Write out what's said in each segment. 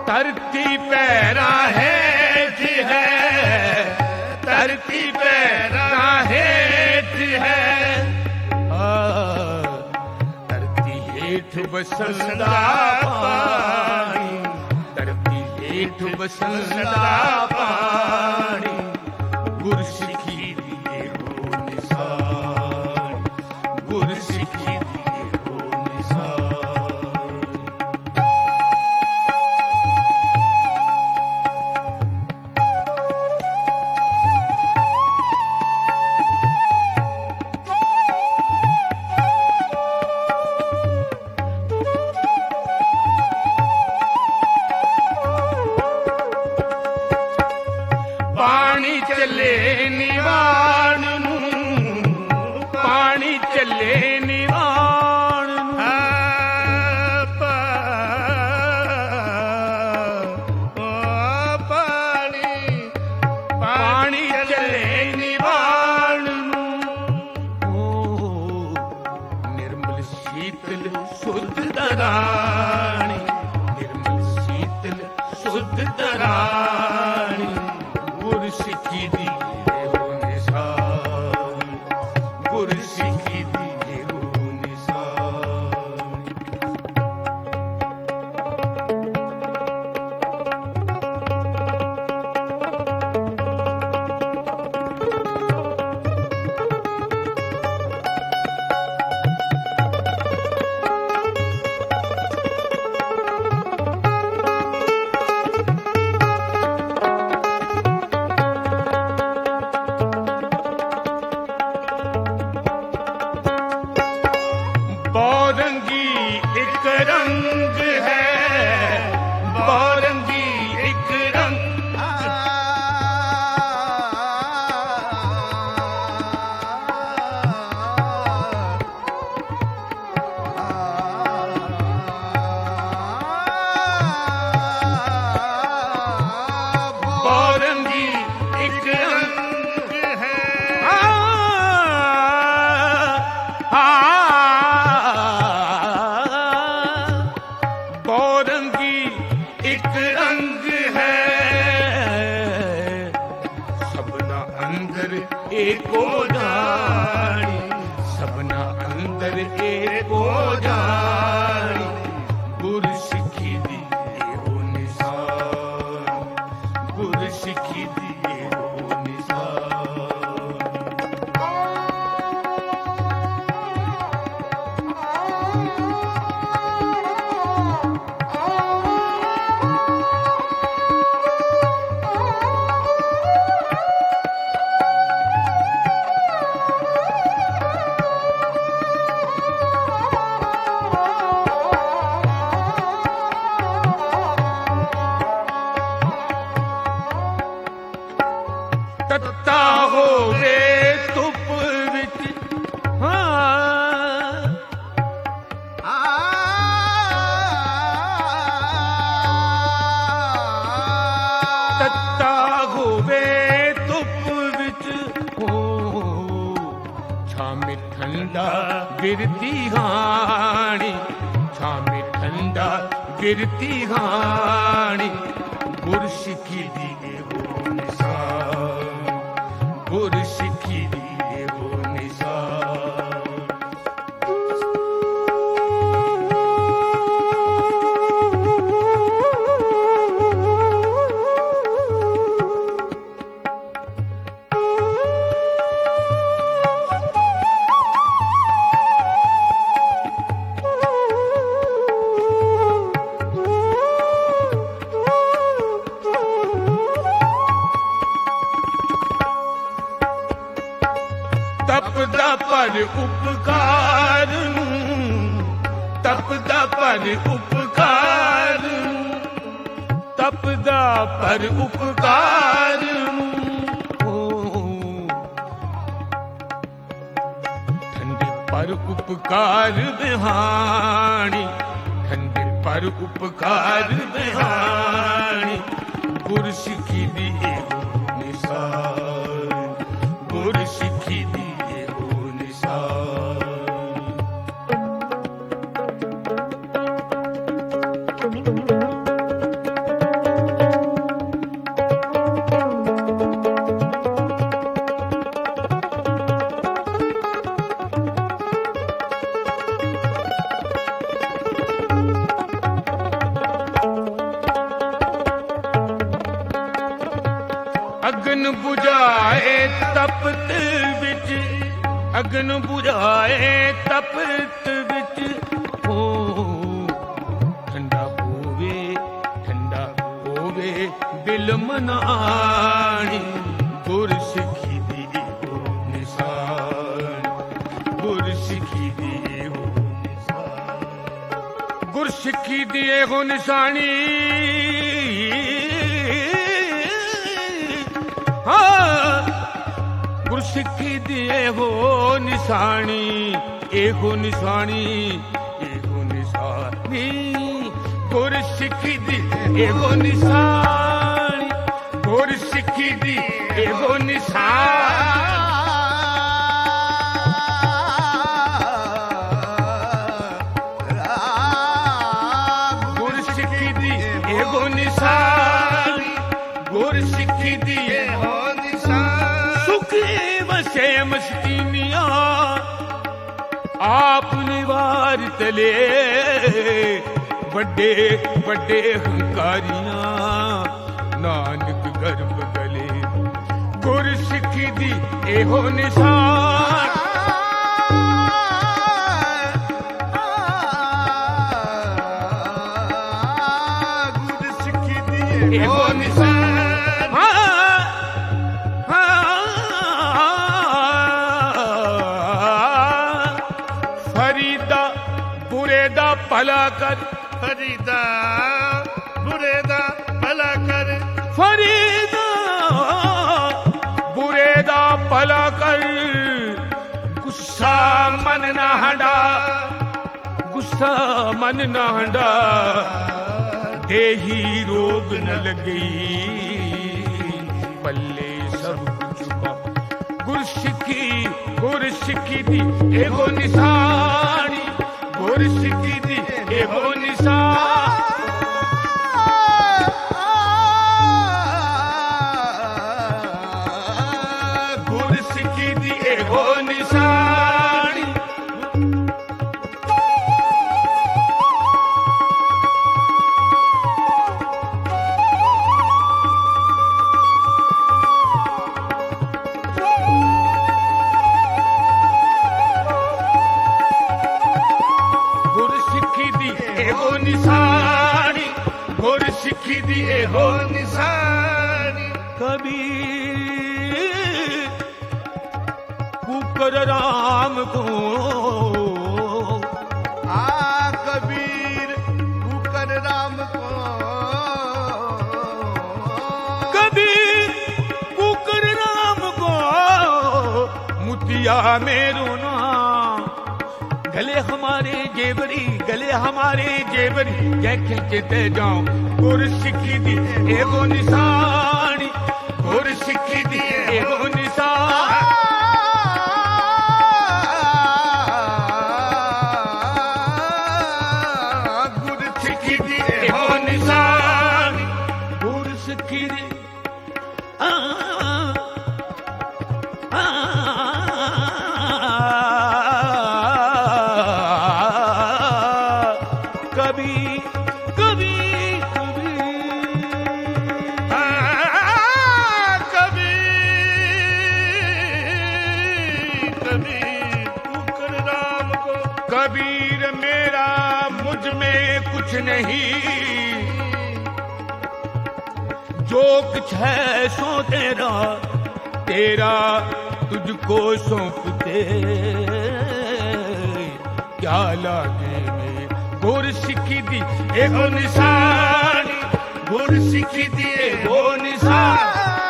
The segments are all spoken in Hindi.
धरती पैरा हेठ है, धरती पैरा हेठ है, धरती हेठ बसंदा पानी, धरती हेठ बसंदा पानी, गुरसिखी दिए हो निशान, गुरसिखी दिए हो निशान। पानी चले निवाण नूं, पानी चले निवाण नूं, पानी चले निवाण नूं, निर्मल शीतल शुद्ध दराणी, निर्मल शीतल शुद्ध दराणी, गुरसिखी दिए हो निशान, गुरसिखी दिए हो निशान। बहुरंगी एक रंग है, बहुरंगी एक रंग, बहुरंगी एक रंग है, बहुरंगी एक रंग है, सबना अंदर एको जानी, सबना अंदर एको जानी, गुरसिखी दिए हो निशान, गुरसिखी दिए हो निशान। तत्ता होवे धुप विच, तत्ता होवे धुप विच, छामे ठंडा गिरती हाणी, छामे ठंडा गिरती हाणी, गुरसिखी दिए हो निशान, गुरसिखी दिए हो निशान। तपदा पर उपकार नूं, तपदा पर उपकार नूं, तपदा पर उपकार नूं, ठंडे पर उपकार बिहानी, ठंडे पर उपकार बिहानी, गुरसिखी दिए हो निशान, गुरसिखी दिए हो निशान। अगन बुझाए तपत विच, अगन बुझाए तपत विच, ओ ठंडा होवे दिल मनाणी, गुर सिखी दी हो निशान, गुर सिखी दी हो निशान, गुर सिखी दी हो निशानी, गुर सिखी दिए हो निशानी, एहो निशानी, एहो निशानी, गुर सिखी दी एहो निशानी, गुर सिखी दी एहो निशानी, गुर सिखी दी एहो निशानी, गुर सिखी दी एहो वसे मस्तीनिया आप निवार तले, बड़े बड़े हंकारियां नानक गर्भ गले, गुर सिखी दी एहो निशान, गुर सिखी दी एहो निशान, भला कर फरीदा, बुरे दा भला कर फरीदा, बुरे दा भला कर, गुस्सा मन ना हंडा, गुस्सा मन ना हंडा, देही रोग न लगी, पल्ले सब कुछ पा, गुर सिखी दी एगो निशानी, गुर सिखी दी एहो निशान, गुर सिखी दी एहो निशानी, एहो निशानी, गुर सिखी दी एहो निशानी, कबीर कुकर राम को, कबीर कुकर राम को, कबीर कुकर राम को, मुतिया मेरो ना, गले हमारे जेवरी, गले हमारे जेवरी, क्या खिलते जाऊं, गुर सिखी दी एगो निशानी, गुर सिखी दी एगो निशानी, गुर सिखी दी एगो निशानी, गुर सिखी दी कबीर मेरा मुझ में कुछ नहीं, जो कुछ है सो तेरा, तेरा तुझको सौंपते, क्या लागे में, गुर सिखी दी एगो निशानी, गुर सिखी दी एगो निशानी,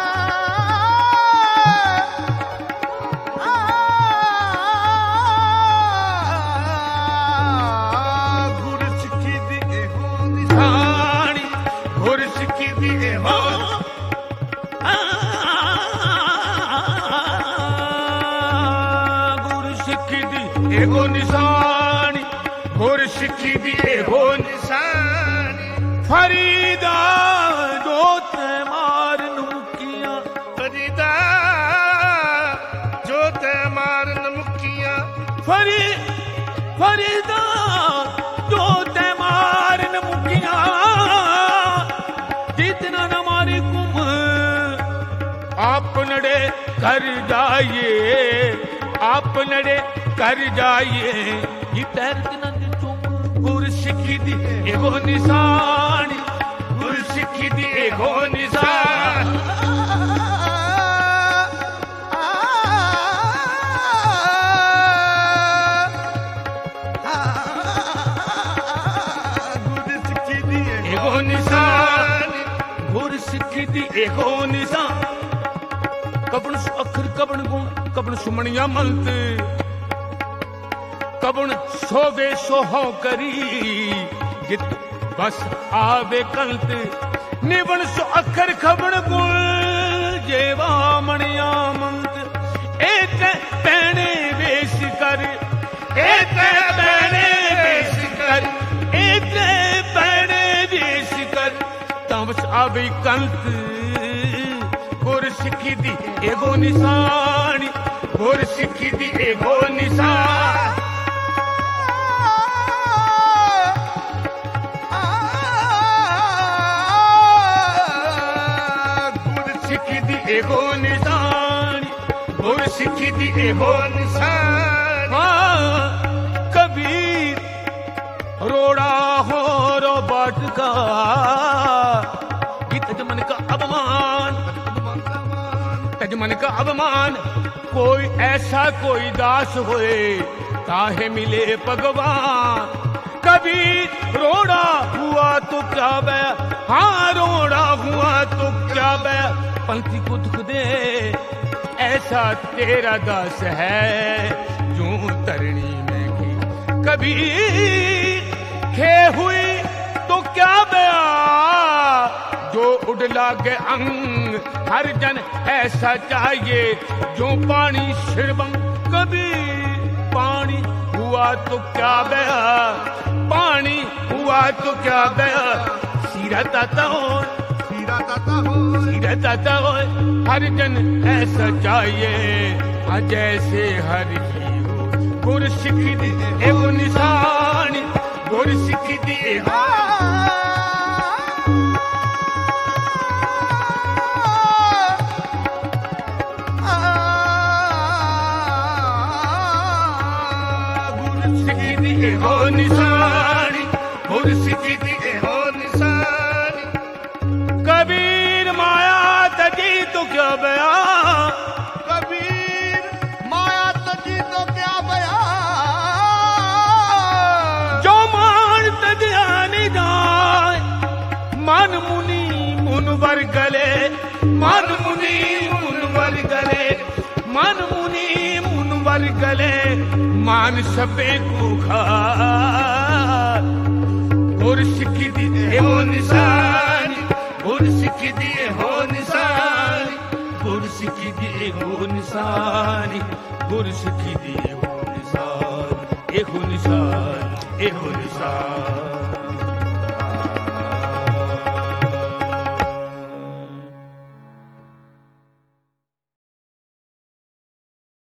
एगो निशानी, गुर सिखी दी एगो निशानी, फरीदा दो ते मार मुकिया, फरीदा जो ते मार मुकिया, फरीदा जो ते मार मुकिया, जितना न मारे कुम कर जाइए, आपने कर जाइए। ये तैर के गुरसिखी दी एगो निशान, गुरसिखी दी एगो निशान। गुरसिखी दी एगो निशान, गुरसिखी दी एगो निशान। कबन सु अखर कबन गुण कबन सुमणिया मलत, कबन सोवे सोहो करी जित बस आवे कलत। निबन सो अखर खबन गुण जेवा मणिया मंत। एक पैने वेश कर, एक पैने वेश कर, एक पैने वेश कर, तबस आवे कलत। गुरसिखी दी एगो निशान, गुरसिखी दी एगो निशान। गुरसिखी दी एगो निशान, गुरसिखी दी एगो निशान। कबीर रोड़ा हो रो बाट का, तजमन का अपमान, तजमन का अपमान। कोई ऐसा कोई दास होए ताहे मिले भगवान। कभी रोड़ा हुआ तो क्या बे, हाँ रोड़ा हुआ तो क्या बे, पंक्ति को दुख दे ऐसा तेरा दास है जो तरणी में की। कभी खे हुई तो क्या बया, जो उड़ लागे अंग हर जन ऐसा चाहिए जो पानी शिरबंग। कभी पानी हुआ तो क्या बया, पानी हुआ तो क्या बया। सीरत आता हो, सीरत आता हो, सीरत आता हो, हर जन ऐसा चाहिए जैसे हर ही हो। गुरसिखी दी एगो निशान, गुरसिखी दी एगो एगो निशान, गुरसिखी दी एगो निशान। कबीर माया तजी तो क्या बया, कबीर माया तजी तो क्या बया। जो मान तजानी जाए, मन मुनि मुनवर गले, मन मुनि मुनवर गले, मन मुनि मुनवर गले, मान सबे को खार। गुरसिखी दी एगो निशान, गुरसिखी दी एगो निशान, गुरसिखी दी एगो निशान, गुरसिखी दी एगो निशान, एगो निशान, एगो निशान।